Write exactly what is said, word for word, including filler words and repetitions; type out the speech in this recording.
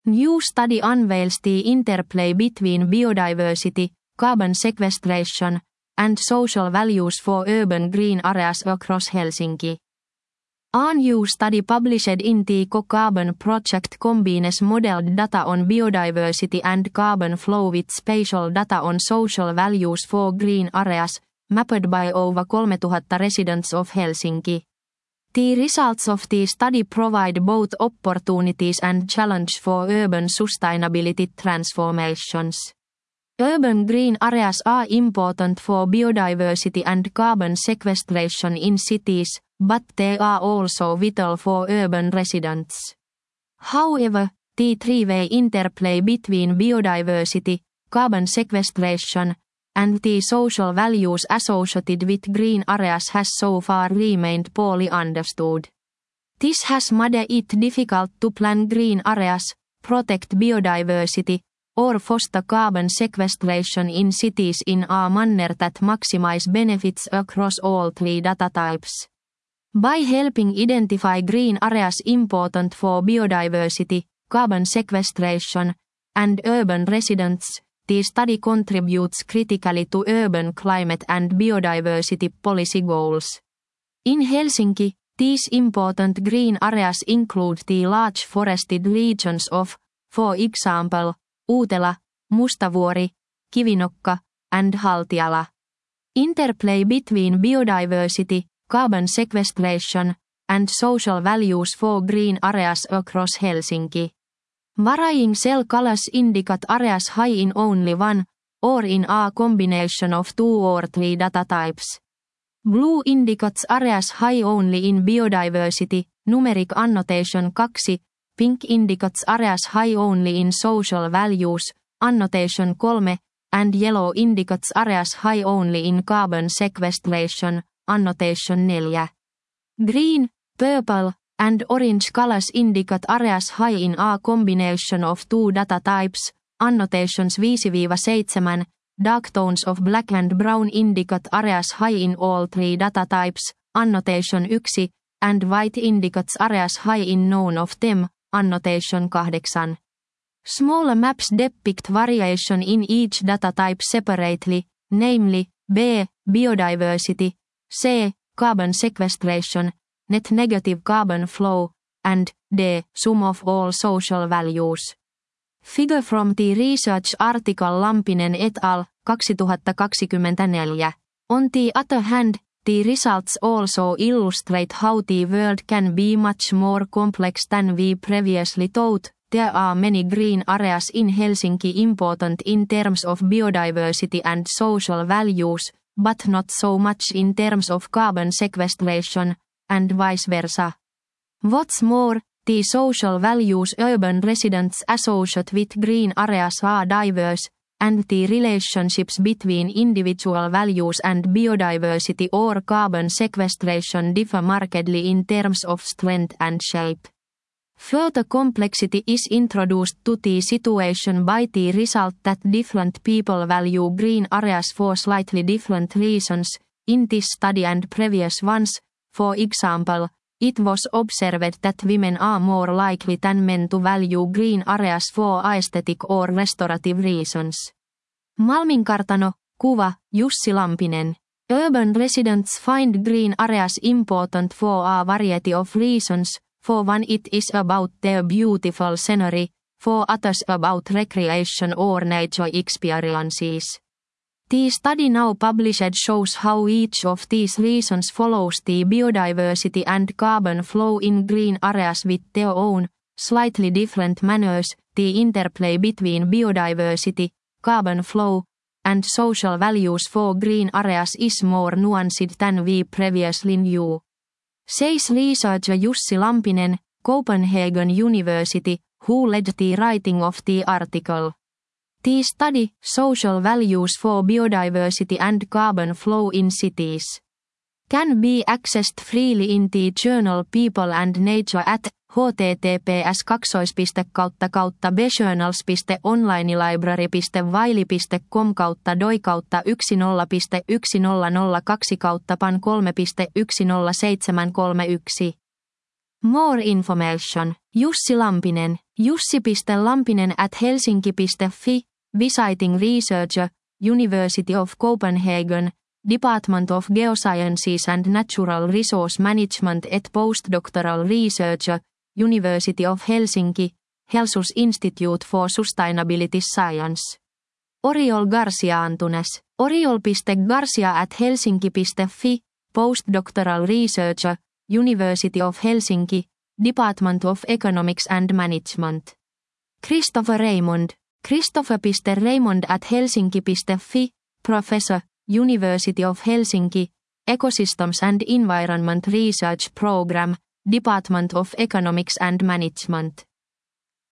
New study unveils the interplay between biodiversity, carbon sequestration, and social values for urban green areas across Helsinki. A new study published in the Co-Carbon Project combines modeled data on biodiversity and carbon flow with spatial data on social values for green areas, mapped by over three thousand residents of Helsinki. The results of the study provide both opportunities and challenge for urban sustainability transformations. Urban green areas are important for biodiversity and carbon sequestration in cities, but they are also vital for urban residents. However, the three-way interplay between biodiversity, carbon sequestration, and the social values associated with green areas has so far remained poorly understood. This has made it difficult to plan green areas, protect biodiversity, or foster carbon sequestration in cities in a manner that maximize benefits across all three data types. By helping identify green areas important for biodiversity, carbon sequestration, and urban residents, the study contributes critically to urban climate and biodiversity policy goals. In Helsinki, these important green areas include the large forested regions of, for example, Uutela, Mustavuori, Kivinokka, and Haltiala. Interplay between biodiversity, carbon sequestration, and social values for green areas across Helsinki. Varying cell colors indicate areas high in only one, or in a combination of two or three data types. Blue indicates areas high only in biodiversity, numeric annotation two, pink indicates areas high only in social values, annotation three, and yellow indicates areas high only in carbon sequestration, annotation four. Green, purple, and orange colors indicate areas high in a combination of two data types, annotations five seven, dark tones of black and brown indicate areas high in all three data types, annotation one, and white indicates areas high in none of them, annotation eight. Smaller maps depict variation in each data type separately, namely, B. Biodiversity, C. Carbon sequestration, net negative carbon flow, and D. Sum of all social values. Figure from the research article Lampinen et al. twenty twenty-four. On the other hand, the results also illustrate how the world can be much more complex than we previously thought. There are many green areas in Helsinki important in terms of biodiversity and social values, but not so much in terms of carbon sequestration, and vice versa. What's more, the social values urban residents associate with green areas are diverse, and the relationships between individual values and biodiversity or carbon sequestration differ markedly in terms of strength and shape. Further complexity is introduced to the situation by the result that different people value green areas for slightly different reasons. In this study and previous ones, for example, it was observed that women are more likely than men to value green areas for aesthetic or restorative reasons. Malminkartano, kuva, Jussi Lampinen. Urban residents find green areas important for a variety of reasons. For one, it is about their beautiful scenery, for others about recreation or nature experiences. The study now published shows how each of these reasons follows the biodiversity and carbon flow in green areas with their own, slightly different manners. The interplay between biodiversity, carbon flow, and social values for green areas is more nuanced than we previously knew. Says researcher Jussi Lampinen, Copenhagen University, who led the writing of the article. The study, Social Values for Biodiversity and Carbon Flow in Cities, can be accessed freely in the journal People and Nature at https kaksoispiste kautta kautta bejournals piste onlinelibrary piste wiley piste com kautta doi kautta yksitoista piste yksi nolla nolla kaksi kautta pan kolme piste yksi nolla seitsemän kolme yksi. More information. Jussi Lampinen, Jussi.Lampinen at helsinki.fi, Visiting Researcher, University of Copenhagen, Department of Geosciences and Natural Resource Management et Postdoctoral Researcher, University of Helsinki, Helsus Institute for Sustainability Science. Oriol Garcia Antunes, oriol.garcia at helsinki.fi, Postdoctoral Researcher, University of Helsinki, Department of Economics and Management. Christopher Raymond, Christopher.Raymond at helsinki.fi, Professor, University of Helsinki, Ecosystems and Environment Research Program, Department of Economics and Management.